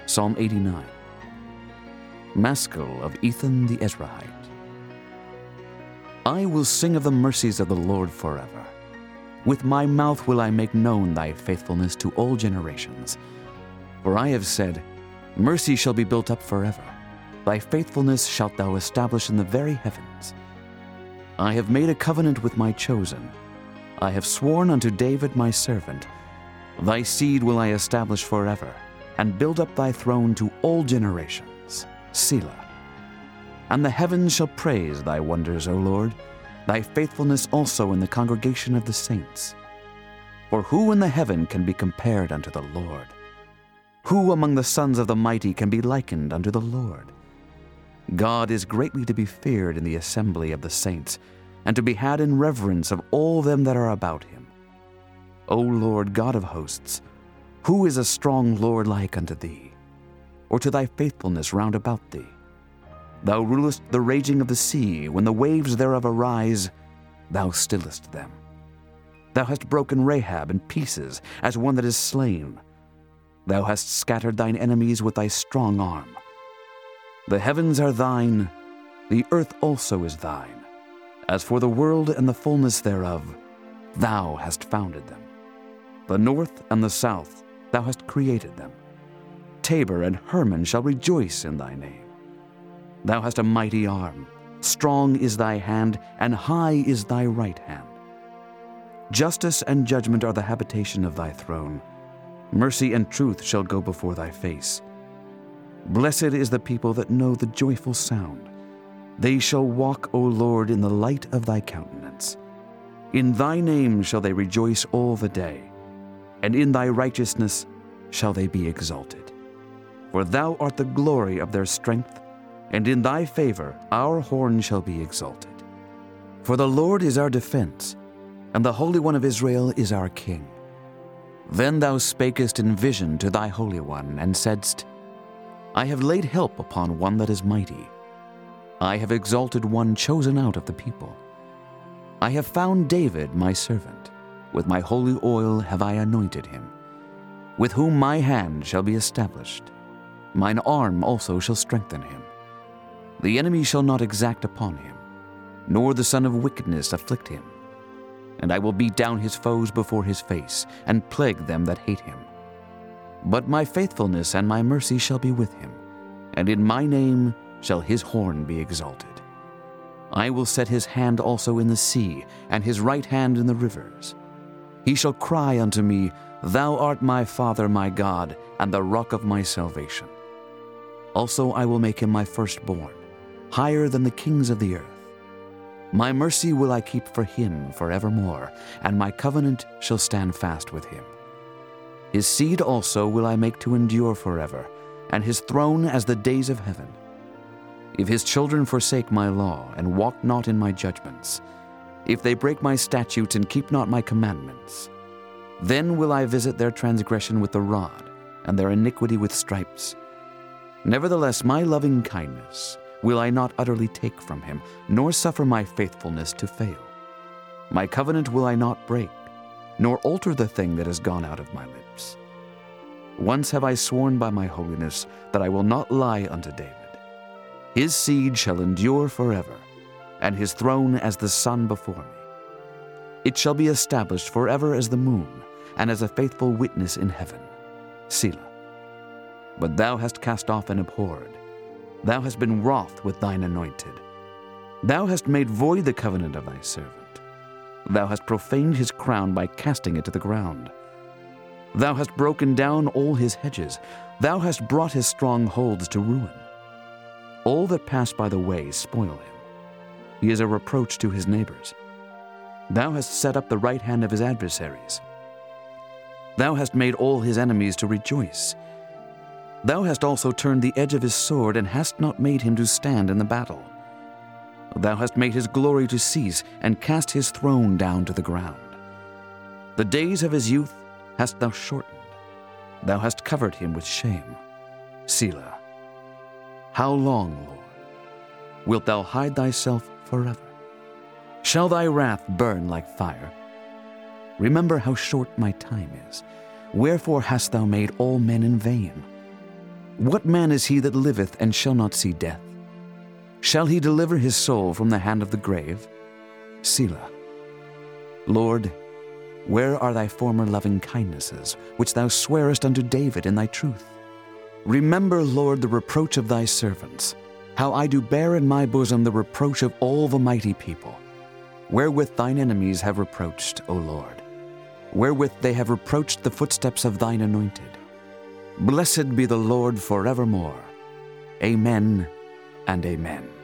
Psalm 89. Maskil of Ethan the Ezrahite. I will sing of the mercies of the Lord forever. With my mouth will I make known thy faithfulness to all generations. For I have said, mercy shall be built up forever. Thy faithfulness shalt thou establish in the very heavens. I have made a covenant with my chosen. I have sworn unto David my servant. Thy seed will I establish forever, and build up thy throne to all generations. Selah. And the heavens shall praise thy wonders, O Lord, thy faithfulness also in the congregation of the saints. For who in the heaven can be compared unto the Lord? Who among the sons of the mighty can be likened unto the Lord? God is greatly to be feared in the assembly of the saints, and to be had in reverence of all them that are about him. O Lord God of hosts, who is a strong Lord like unto thee, or to thy faithfulness round about thee? Thou rulest the raging of the sea, when the waves thereof arise, thou stillest them. Thou hast broken Rahab in pieces, as one that is slain. Thou hast scattered thine enemies with thy strong arm. The heavens are thine, the earth also is thine. As for the world and the fullness thereof, thou hast founded them. The north and the south, thou hast created them. Tabor and Hermon shall rejoice in thy name. Thou hast a mighty arm, strong is thy hand, and high is thy right hand. Justice and judgment are the habitation of thy throne. Mercy and truth shall go before thy face. Blessed is the people that know the joyful sound. They shall walk, O Lord, in the light of thy countenance. In thy name shall they rejoice all the day, and in thy righteousness shall they be exalted. For thou art the glory of their strength, and in thy favor our horn shall be exalted. For the Lord is our defense, and the Holy One of Israel is our King. Then thou spakest in vision to thy Holy One, and saidst, I have laid help upon one that is mighty. I have exalted one chosen out of the people. I have found David my servant. With my holy oil have I anointed him, with whom my hand shall be established. Mine arm also shall strengthen him. The enemy shall not exact upon him, nor the son of wickedness afflict him. And I will beat down his foes before his face, and plague them that hate him. But my faithfulness and my mercy shall be with him, and in my name shall his horn be exalted. I will set his hand also in the sea, and his right hand in the rivers. He shall cry unto me, Thou art my Father, my God, and the rock of my salvation. Also I will make him my firstborn, higher than the kings of the earth. My mercy will I keep for him forevermore, and my covenant shall stand fast with him. His seed also will I make to endure forever, and his throne as the days of heaven. If his children forsake my law, and walk not in my judgments, if they break my statutes and keep not my commandments, then will I visit their transgression with the rod, and their iniquity with stripes. Nevertheless, my loving kindness will I not utterly take from him, nor suffer my faithfulness to fail. My covenant will I not break, nor alter the thing that has gone out of my lips. Once have I sworn by my holiness that I will not lie unto David. His seed shall endure forever, and his throne as the sun before me. It shall be established forever as the moon, and as a faithful witness in heaven. Selah. But thou hast cast off and abhorred. Thou hast been wroth with thine anointed. Thou hast made void the covenant of thy servant. Thou hast profaned his crown by casting it to the ground. Thou hast broken down all his hedges. Thou hast brought his strongholds to ruin. All that pass by the way spoil him. He is a reproach to his neighbors. Thou hast set up the right hand of his adversaries. Thou hast made all his enemies to rejoice. Thou hast also turned the edge of his sword, and hast not made him to stand in the battle. Thou hast made his glory to cease, and cast his throne down to the ground. The days of his youth hast thou shortened. Thou hast covered him with shame. Selah. How long, Lord, wilt thou hide thyself forever? Shall thy wrath burn like fire? Remember how short my time is. Wherefore hast thou made all men in vain? What man is he that liveth and shall not see death? Shall he deliver his soul from the hand of the grave? Selah. Lord, where are thy former loving kindnesses, which thou swarest unto David in thy truth? Remember, Lord, the reproach of thy servants, how I do bear in my bosom the reproach of all the mighty people, wherewith thine enemies have reproached, O Lord, wherewith they have reproached the footsteps of thine anointed. Blessed be the Lord forevermore. Amen and amen.